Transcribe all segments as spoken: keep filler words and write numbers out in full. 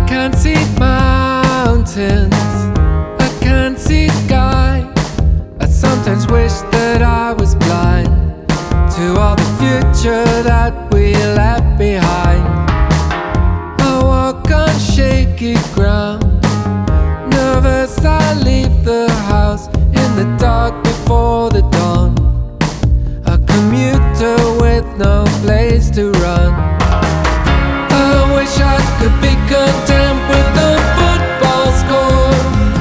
can't see mountains, I can't see sky. I sometimes wish that I was blind to all the future that we left behind. I walk on shaky ground, nervous I leave the house in the dark before the dawn. A commuter with no place to run. I wish I could be content with the football score.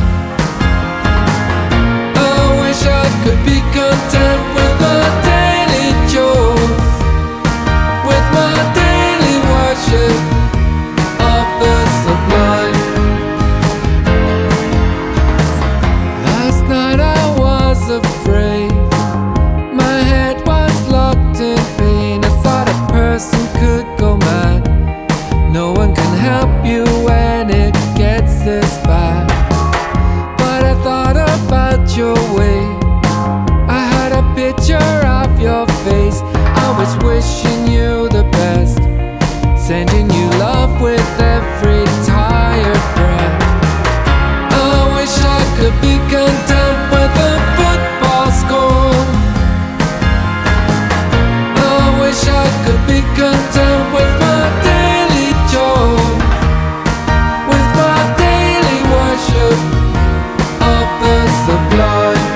I wish I could be content with my daily chores, with my daily worship of the sublime. Last night I was afraid, my head was locked in pain. I thought a person could go mad. No one can help you when it gets this bad. But I thought about your way, I had a picture of your face. I was wishing you the best, sending you love with every tired breath. I wish I could be content with a football score. I wish I could be content with my daily chore, with my daily worship of the sublime.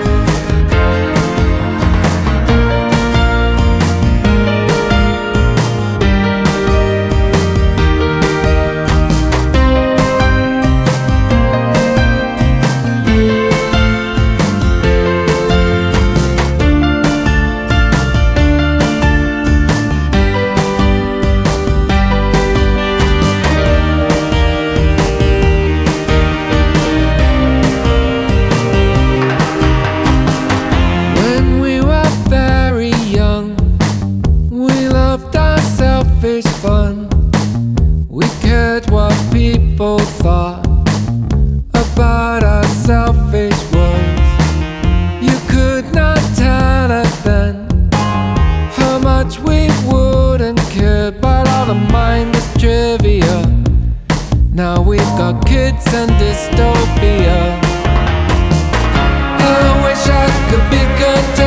Fun. We cared what people thought about our selfish words. You could not tell us then how much we wouldn't care, but all the mindless trivia. Now we've got kids and dystopia. I wish I could be content